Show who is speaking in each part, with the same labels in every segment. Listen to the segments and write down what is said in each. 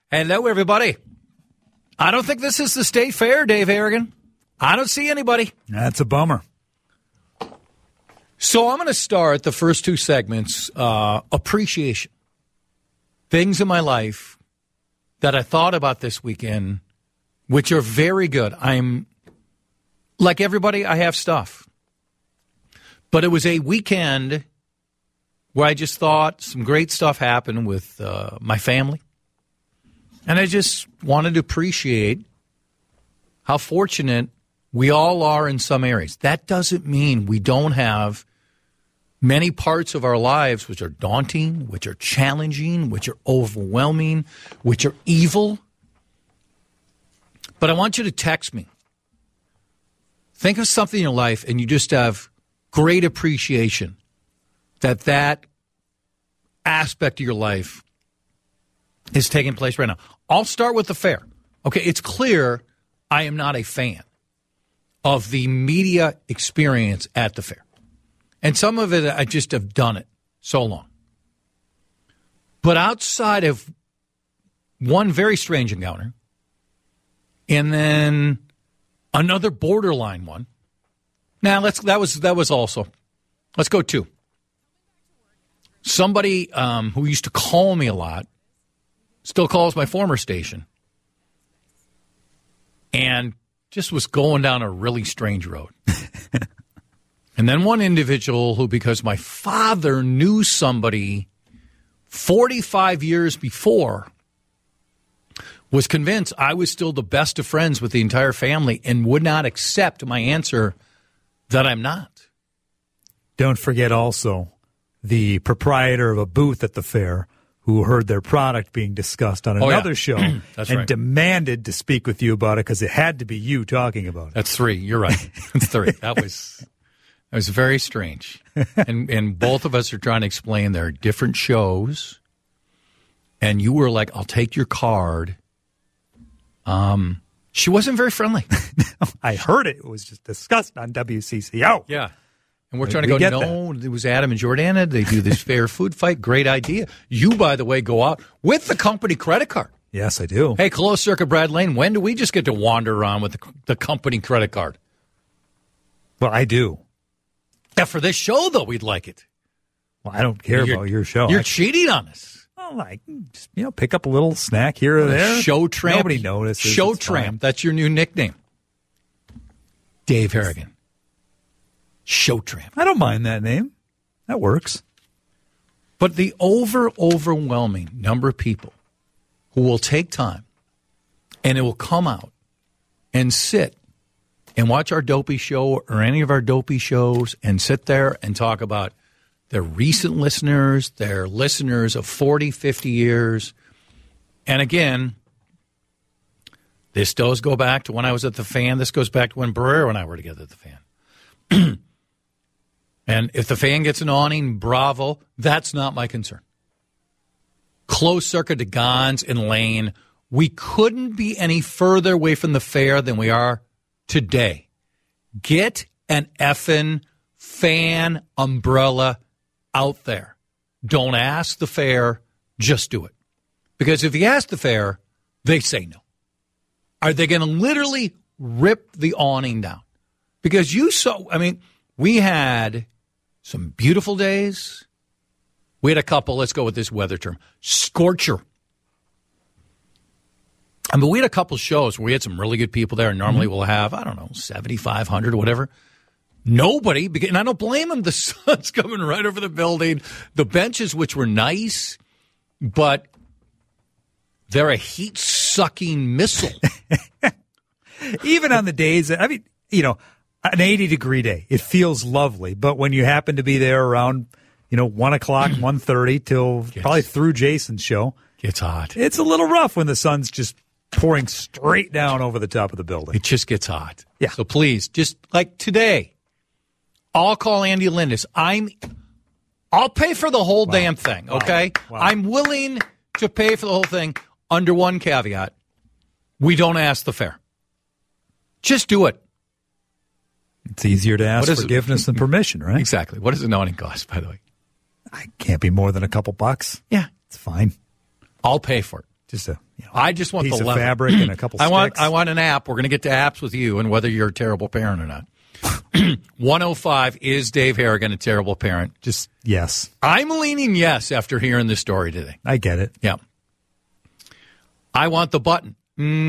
Speaker 1: Hello, everybody. I don't think this is the state fair, Dave Harrigan. I don't see anybody.
Speaker 2: That's a bummer.
Speaker 1: So I'm going to start the first two segments, appreciation. Things in my life that I thought about this weekend, which are very good. I'm, like everybody, I have stuff. But it was a weekend where I just thought some great stuff happened with my family. And I just wanted to appreciate how fortunate we all are in some areas. That doesn't mean we don't have many parts of our lives which are daunting, which are challenging, which are overwhelming, which are evil. But I want you to text me. Think of something in your life and you just have great appreciation that aspect of your life is taking place right now. I'll start with the fair. Okay, it's clear I am not a fan of the media experience at the fair. And some of it, I just have done it so long. But outside of one very strange encounter, and then another borderline one. Now, that was also. Let's go two. Somebody who used to call me a lot still calls my former station, and just was going down a really strange road. And then one individual who, because my father knew somebody 45 years before, was convinced I was still the best of friends with the entire family and would not accept my answer that I'm not.
Speaker 2: Don't forget also the proprietor of a booth at the fair who heard their product being discussed on another show
Speaker 1: That's
Speaker 2: and
Speaker 1: right.
Speaker 2: demanded to speak with you about it because it had to be you talking about it.
Speaker 1: That's three. You're right. That's three. That was very strange. And both of us are trying to explain there are different shows. And you were like, I'll take your card. She wasn't very friendly.
Speaker 2: I heard it. It was just discussed on WCCO.
Speaker 1: Yeah. And we're trying to go, no, it was Adam and Jordana. They do this fair food fight. Great idea. You, by the way, go out with the company credit card.
Speaker 2: Yes, I do.
Speaker 1: Hey, closed circuit Brad Lane, when do we just get to wander around with the company credit card?
Speaker 2: Well, I do.
Speaker 1: Yeah, for this show, though, we'd like it.
Speaker 2: Well, I don't care about your show.
Speaker 1: You're cheating on us.
Speaker 2: Well, I just, pick up a little snack here or there.
Speaker 1: Show tramp.
Speaker 2: Nobody notices.
Speaker 1: Show tramp. That's your new nickname. Dave Harrigan. Show tramp.
Speaker 2: I don't mind that name. That works.
Speaker 1: But the overwhelming number of people who will take time and it will come out and sit and watch our Dopey show or any of our Dopey shows and sit there and talk about their recent listeners, their listeners of 40, 50 years. And again, this does go back to when I was at the Fan. This goes back to when Barrera and I were together at the Fan. And if the Fan gets an awning, bravo, that's not my concern. Closed circuit to Gons and Lane, we couldn't be any further away from the fair than we are today. Get an effing Fan umbrella out there. Don't ask the fair, just do it. Because if you ask the fair, they say no. Are they going to literally rip the awning down? Because we had some beautiful days. We had a couple, let's go with this weather term, scorcher. We had a couple shows where we had some really good people there. Normally we'll have, 7,500 or whatever. Nobody, and I don't blame them. The sun's coming right over the building. The benches, which were nice, but they're a heat-sucking missile.
Speaker 2: Even on the days, an 80-degree day, it feels lovely. But when you happen to be there around, 1 o'clock, 1:30 till probably through Jason's show,
Speaker 1: gets hot.
Speaker 2: It's a little rough when the sun's just pouring straight down over the top of the building.
Speaker 1: It just gets hot.
Speaker 2: Yeah.
Speaker 1: So please, just like today, I'll call Andy Lindis. I'll pay for the whole damn thing, okay?
Speaker 2: Wow.
Speaker 1: I'm willing to pay for the whole thing under one caveat. We don't ask the fair. Just do it.
Speaker 2: It's easier to ask forgiveness than permission, right?
Speaker 1: Exactly. What does an awning cost, by the way?
Speaker 2: I can't be more than a couple bucks.
Speaker 1: Yeah.
Speaker 2: It's fine.
Speaker 1: I'll pay for it.
Speaker 2: Just a
Speaker 1: I just want
Speaker 2: piece
Speaker 1: the
Speaker 2: of
Speaker 1: leather.
Speaker 2: fabric and a couple sticks.
Speaker 1: I want an app. We're going to get to apps with you and whether you're a terrible parent or not. 105 is Dave Harrigan a terrible parent?
Speaker 2: Just yes.
Speaker 1: I'm leaning yes after hearing this story today.
Speaker 2: I get it.
Speaker 1: Yeah. I want the button.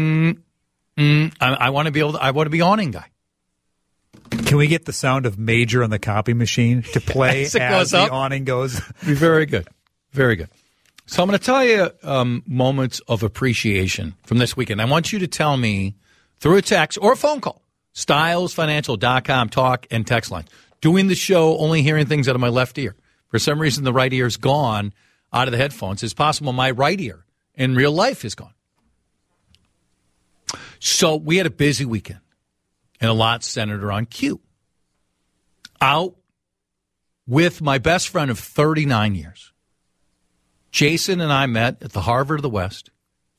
Speaker 1: I want to be able to, I want to be awning guy.
Speaker 2: Can we get the sound of Major on the copy machine to play as the awning goes?
Speaker 1: Be very good. Very good. So I'm going to tell you moments of appreciation from this weekend. I want you to tell me through a text or a phone call. StylesFinancial.com talk and text line. Doing the show, only hearing things out of my left ear. For some reason, the right ear's gone out of the headphones. It's possible my right ear in real life is gone. So we had a busy weekend, and a lot centered around Q. Out with my best friend of 39 years. Jason and I met at the Harvard of the West,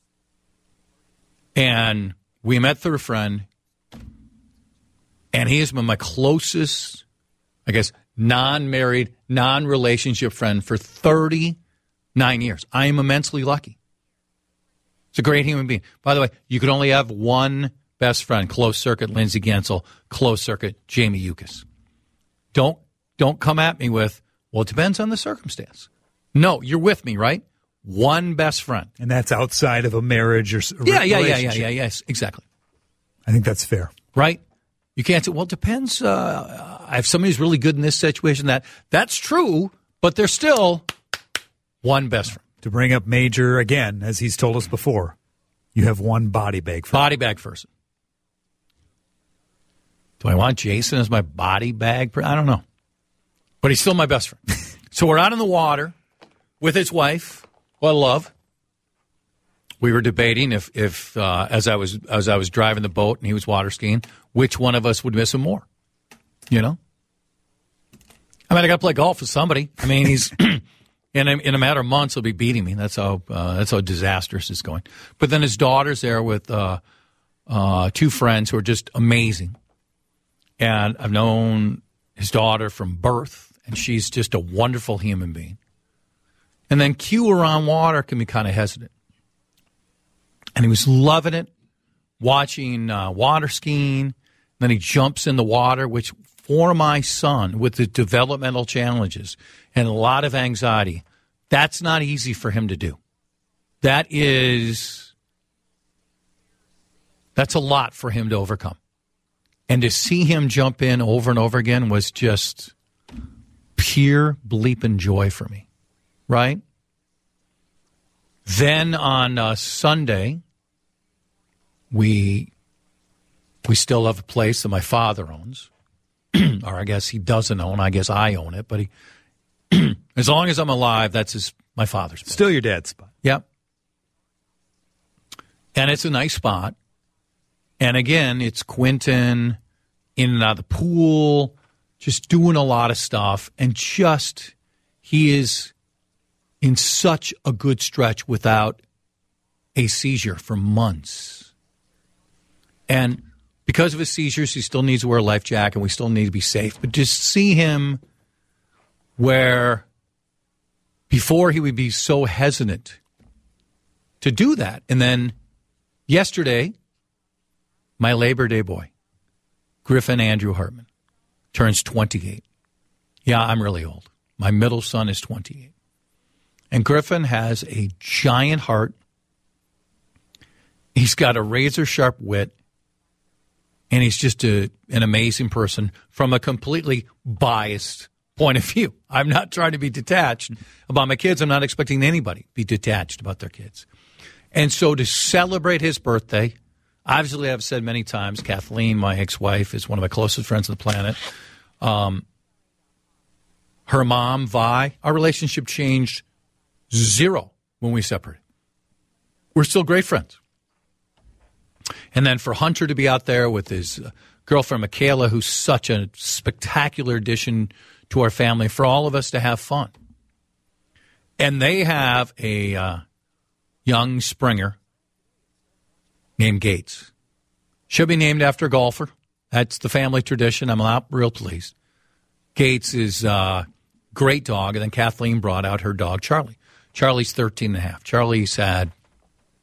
Speaker 1: and we met through a friend, and he has been my closest, I guess, non-married, non-relationship friend for 39 years. I am immensely lucky. He's a great human being. By the way, you could only have one best friend, closed circuit Lindsey Gansel, closed circuit Jamie Yukas. Don't come at me with, well, it depends on the circumstance. No, you're with me, right? One best friend.
Speaker 2: And that's outside of a marriage or relationship.
Speaker 1: Yes, exactly.
Speaker 2: I think that's fair.
Speaker 1: Right? You can't say, well, it depends. If somebody's really good in this situation, that's true, but there's still one best friend.
Speaker 2: To bring up Major again, as he's told us before, you have one body bag friend.
Speaker 1: Body bag person. Do I want Jason as my body bag? I don't know. But he's still my best friend. So we're out in the water with his wife, who I love. We were debating if as I was driving the boat and he was water skiing, which one of us would miss him more. You know? I mean, I got to play golf with somebody. I mean, he's in a matter of months he'll be beating me. That's how disastrous it's going. But then his daughter's there with two friends who are just amazing. And I've known his daughter from birth, and she's just a wonderful human being. And then Q around water can be kind of hesitant. And he was loving it, watching water skiing. Then he jumps in the water, which for my son, with the developmental challenges and a lot of anxiety, that's not easy for him to do. That's a lot for him to overcome. And to see him jump in over and over again was just pure bleeping joy for me, right? Then on Sunday, we still have a place that my father owns, or I guess he doesn't own. I guess I own it, but he, as long as I'm alive, that's my father's place.
Speaker 2: Still your dad's spot.
Speaker 1: Yep. And it's a nice spot. And again, it's Quentin in and out of the pool, just doing a lot of stuff. And he is in such a good stretch without a seizure for months. And because of his seizures, he still needs to wear a life jacket, and we still need to be safe. But just see him where before he would be so hesitant to do that. And then yesterday, my Labor Day boy, Griffin Andrew Hartman, turns 28. Yeah, I'm really old. My middle son is 28. And Griffin has a giant heart. He's got a razor-sharp wit. And he's just an amazing person from a completely biased point of view. I'm not trying to be detached about my kids. I'm not expecting anybody to be detached about their kids. And so to celebrate his birthday, obviously, I've said many times, Kathleen, my ex-wife, is one of my closest friends on the planet. Her mom, Vi, our relationship changed zero when we separated. We're still great friends. And then for Hunter to be out there with his girlfriend, Michaela, who's such a spectacular addition to our family, for all of us to have fun. And they have a young Springer named Gates. Should be named after a golfer. That's the family tradition. I'm not real pleased. Gates is a great dog. And then Kathleen brought out her dog, Charlie. Charlie's 13 and a half. Charlie's had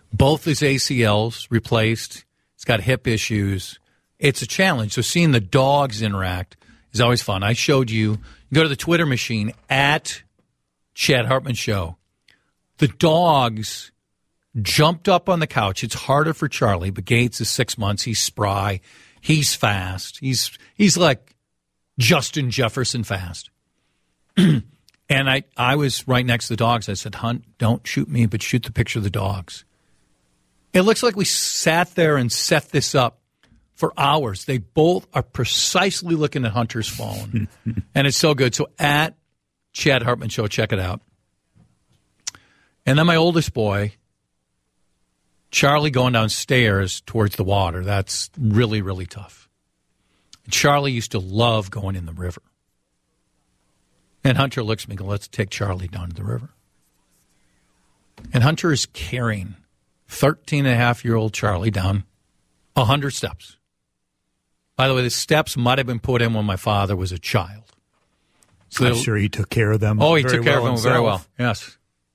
Speaker 1: Both his ACLs replaced. He's got hip issues. It's a challenge. So seeing the dogs interact is always fun. I showed you. You go to the Twitter machine at Chad Hartman Show. The dogs jumped up on the couch. It's harder for Charlie, but Gates is 6 months. He's spry. He's fast. He's like Justin Jefferson fast. And I was right next to the dogs. I said, Hunt, don't shoot me, but shoot the picture of the dogs. It looks like we sat there and set this up for hours. They both are precisely looking at Hunter's phone. And it's so good. So at Chad Hartman Show, check it out. And then my oldest boy, Charlie, going downstairs towards the water. That's really, really tough. And Charlie used to love going in the river. And Hunter looks at me and goes, let's take Charlie down to the river. And Hunter is carrying 13-and-a-half-year-old Charlie down 100 steps. By the way, the steps might have been put in when my father was a child. So
Speaker 2: I'm sure he took care of them.
Speaker 1: Oh, he took care of them very well. Yes.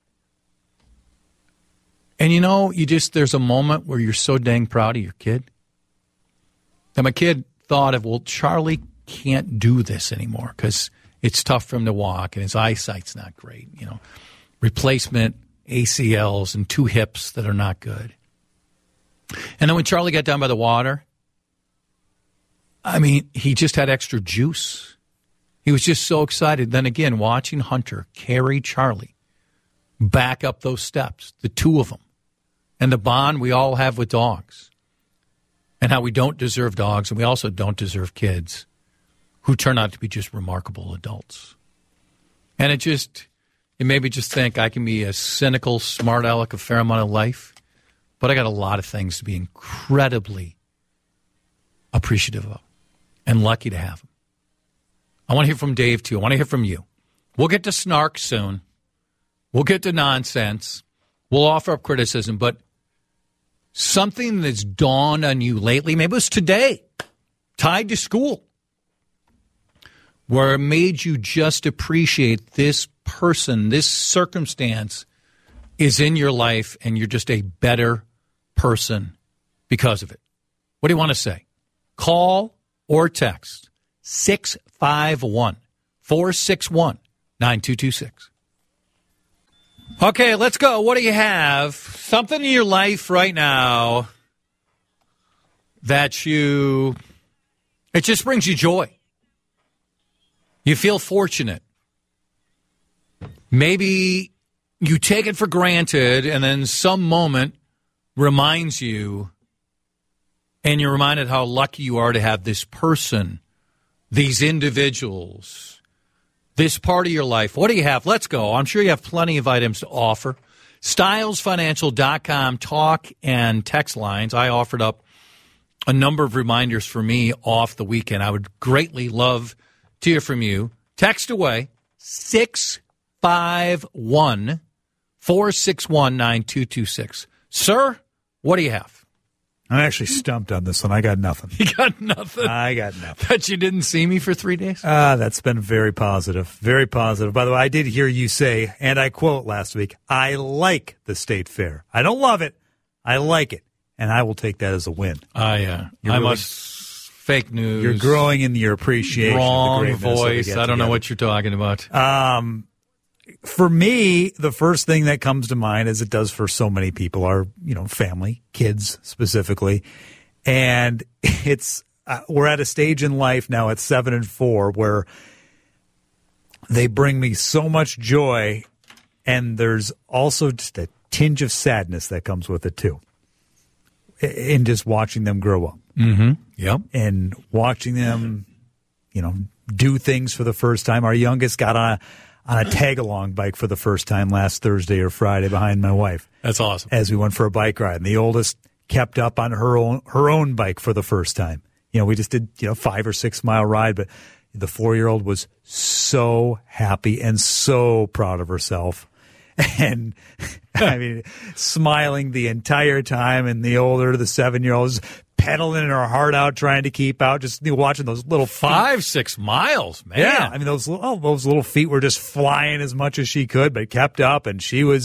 Speaker 1: And there's a moment where you're so dang proud of your kid. And my kid thought of, well, Charlie can't do this anymore because it's tough for him to walk and his eyesight's not great. Replacement ACLs and 2 hips that are not good. And then when Charlie got down by the water, he just had extra juice. He was just so excited. Then again, watching Hunter carry Charlie back up those steps, the 2 of them, and the bond we all have with dogs, and how we don't deserve dogs, and we also don't deserve kids who turn out to be just remarkable adults. And it made me just think I can be a cynical, smart aleck a fair amount of life, but I got a lot of things to be incredibly appreciative of and lucky to have them. I want to hear from Dave, too. I want to hear from you. We'll get to snark soon. We'll get to nonsense. We'll offer up criticism, but something that's dawned on you lately, maybe it was today, tied to school, where it made you just appreciate this person, this circumstance is in your life, and you're just a better person because of it. What do you want to say? Call or text 651-461-9226. Okay, let's go. What do you have? Something in your life right now that it just brings you joy. You feel fortunate. Maybe you take it for granted and then some moment reminds you, and you're reminded how lucky you are to have this person, these individuals, this part of your life. What do you have? Let's go. I'm sure you have plenty of items to offer. StylesFinancial.com talk and text lines. I offered up a number of reminders for me off the weekend. I would greatly love to hear from you. Text away 651-461-9226. Sir, what do you have?
Speaker 2: I'm actually stumped on this one. I got nothing.
Speaker 1: You got nothing?
Speaker 2: I got nothing.
Speaker 1: Bet you didn't see me for 3 days?
Speaker 2: That's been very positive. Very positive. By the way, I did hear you say, and I quote last week, I like the State Fair. I don't love it. I like it. And I will take that as a win.
Speaker 1: Fake news.
Speaker 2: You're growing in your appreciation.
Speaker 1: Wrong
Speaker 2: of the
Speaker 1: voice. I don't know what you're talking about.
Speaker 2: For me, the first thing that comes to mind, as it does for so many people, are family, kids specifically, and it's we're at a stage in life now at 7 and 4 where they bring me so much joy, and there's also just a tinge of sadness that comes with it too, in just watching them grow up.
Speaker 1: Mm-hmm. Yep.
Speaker 2: And watching them, do things for the first time. Our youngest got on a tag-along bike for the first time last Thursday or Friday behind my wife.
Speaker 1: That's awesome.
Speaker 2: As we went for a bike ride. And the oldest kept up on her own bike for the first time. We just did, 5 or 6 mile ride, but the 4-year-old was so happy and so proud of herself. And smiling the entire time. And the 7-year-old is pedaling her heart out, trying to keep out, just watching those little
Speaker 1: 5-6 miles, man.
Speaker 2: Yeah, those little feet were just flying as much as she could, but kept up, and she was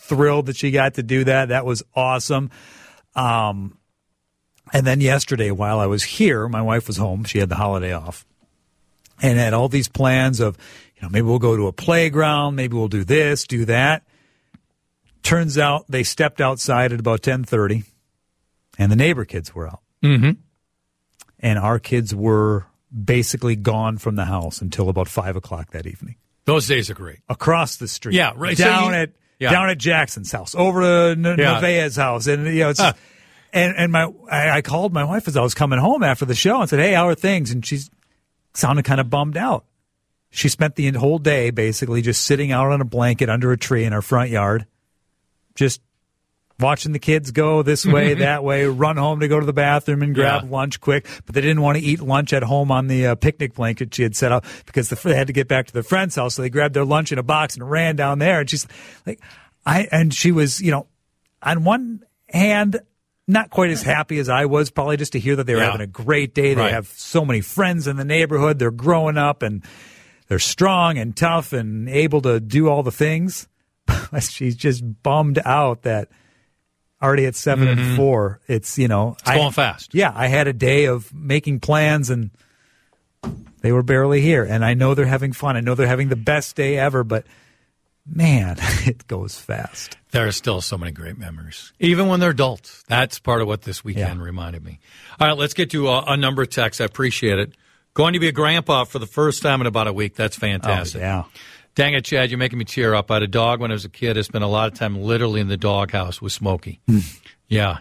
Speaker 2: thrilled that she got to do that. That was awesome. And then yesterday, while I was here, my wife was home. She had the holiday off and had all these plans of, maybe we'll go to a playground. Maybe we'll do this, do that. Turns out they stepped outside at about 10:30, and the neighbor kids were out.
Speaker 1: Mm-hmm.
Speaker 2: And our kids were basically gone from the house until about 5 o'clock that evening.
Speaker 1: Those days are great.
Speaker 2: Across the street.
Speaker 1: Yeah, right.
Speaker 2: Down at Jackson's house, over to Nevaeh's house. And, it's and I called my wife as I was coming home after the show and said, hey, how are things? And she sounded kind of bummed out. She spent the whole day basically just sitting out on a blanket under a tree in our front yard, just watching the kids go this way, that way, run home to go to the bathroom and grab lunch quick. But they didn't want to eat lunch at home on the picnic blanket she had set up because they had to get back to their friend's house. So they grabbed their lunch in a box and ran down there. And she's like, she was, on one hand, not quite as happy as I was, probably just to hear that they were having a great day. They have so many friends in the neighborhood. They're growing up and they're strong and tough and able to do all the things. She's just bummed out that already at 7 and 4, it's
Speaker 1: going fast.
Speaker 2: Yeah, I had a day of making plans and they were barely here. And I know they're having fun. I know they're having the best day ever, but man, it goes fast.
Speaker 1: There are still so many great memories, even when they're adults. That's part of what this weekend reminded me. All right, let's get to a number of texts. I appreciate it. Going to be a grandpa for the first time in about a week. That's fantastic.
Speaker 2: Oh, yeah.
Speaker 1: Dang it, Chad, you're making me tear up. I had a dog when I was a kid. I spent a lot of time literally in the doghouse with Smokey. Yeah.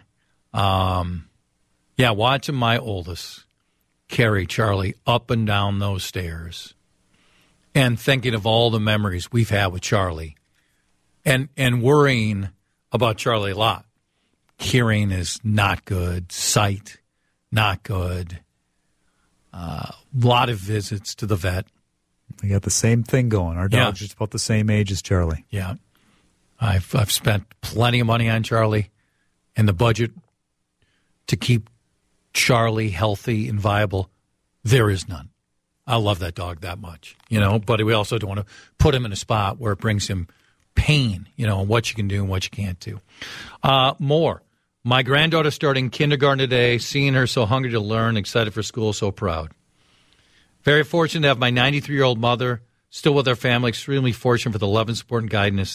Speaker 1: Watching my oldest carry Charlie up and down those stairs and thinking of all the memories we've had with Charlie and worrying about Charlie a lot. Hearing is not good. Sight, not good. A lot of visits to the vet.
Speaker 2: We got the same thing going. Our dog's just about the same age as Charlie.
Speaker 1: Yeah. I've spent plenty of money on Charlie, and the budget to keep Charlie healthy and viable, there is none. I love that dog that much, but we also don't want to put him in a spot where it brings him pain, what you can do and what you can't do. More. My granddaughter starting kindergarten today, seeing her so hungry to learn, excited for school, so proud. Very fortunate to have my 93-year-old mother still with our family. Extremely fortunate for the love and support and guidance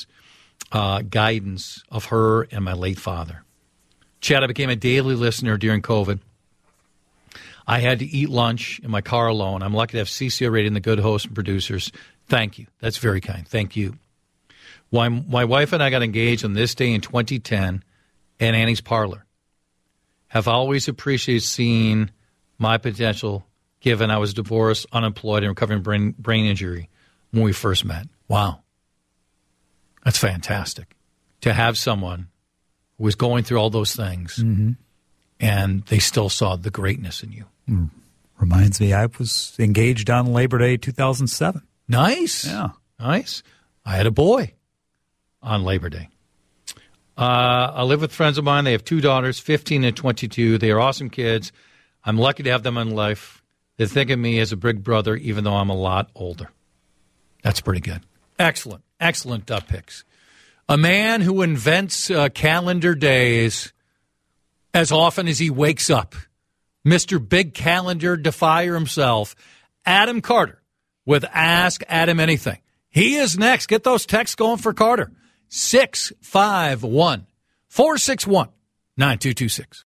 Speaker 1: of her and my late father. Chad, I became a daily listener during COVID. I had to eat lunch in my car alone. I'm lucky to have CCO Radio and the good hosts and producers. Thank you. That's very kind. Thank you. My wife and I got engaged on this day in 2010 in Annie's parlor. Have always appreciated seeing my potential given I was divorced, unemployed, and recovering brain injury when we first met. Wow. That's fantastic. To have someone who was going through all those things and they still saw the greatness in you.
Speaker 2: Reminds me, I was engaged on Labor Day 2007.
Speaker 1: Nice.
Speaker 2: Yeah.
Speaker 1: Nice. I had a boy on Labor Day. I live with friends of mine. They have 2 daughters, 15 and 22. They are awesome kids. I'm lucky to have them in life. They think of me as a big brother, even though I'm a lot older. That's pretty good. Excellent. Excellent picks. A man who invents calendar days as often as he wakes up. Mr. Big Calendar Defier himself, Adam Carter, with Ask Adam Anything. He is next. Get those texts going for Carter. 651-461-9226.